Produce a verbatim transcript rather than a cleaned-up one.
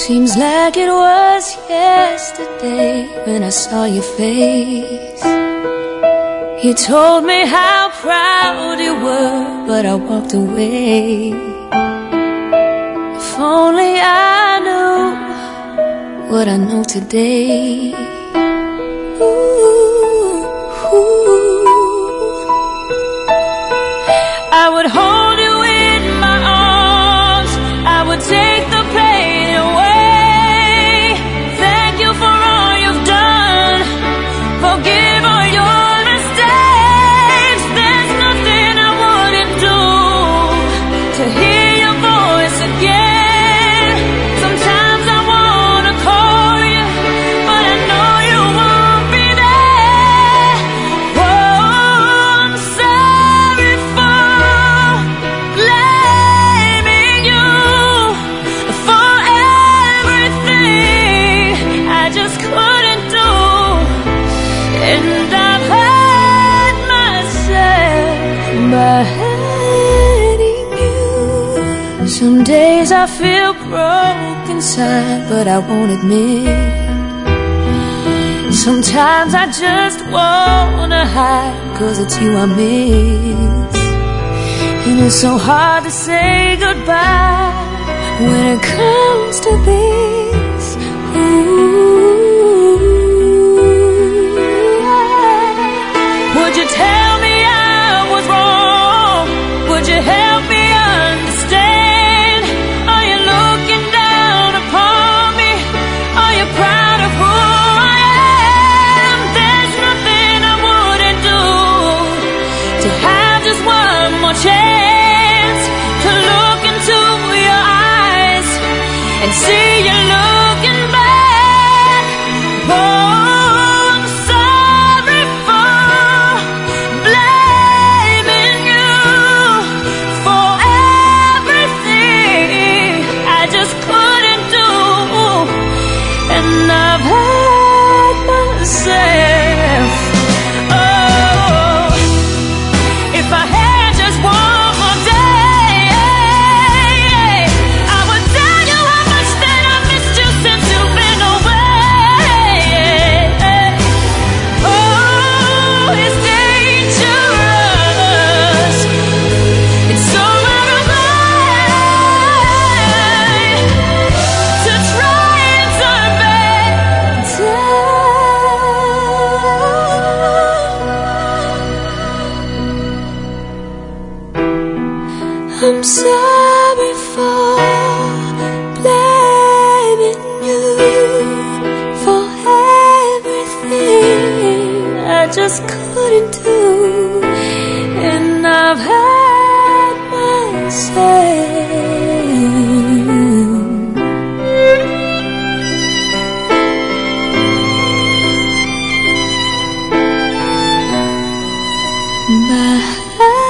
Seems like it was yesterday when I saw your face. You told me how proud you were, but I walked away. If only I knew what I know today. Ooh, ooh. I would hold you in my arms, I would take the pain away. Thank you for all you've done, forgive all your mistakes. There's nothing I wouldn't do to hear your voice again. Sometimes I wanna call you, but I know you won't be there. Oh, I'm sorry for blaming you for everything I just couldn't do. And I've hurt myself by hurting you. Some days I feel broke inside, but I won't admit. Sometimes I just wanna hide, 'cause it's you I miss. And it's so hard to say goodbye when it comes to this. Ooh, would you tell me I was wrong? Would you help me understand? Are you looking down upon me? Are you proud of who I am? There's nothing I wouldn't do to have just one more chance to look into your eyes and see you looking back. Oh, I'm sorry for blaming you for everything I just couldn't do. And I've hurt myself. Oh, if I had just one more day, I would tell you how much that I missed you since you've been away. Oh, it's dangerous. It's so out of line to try and turn back time. I'm sorry for blaming you for everything I just couldn't do. And I've hurt myself by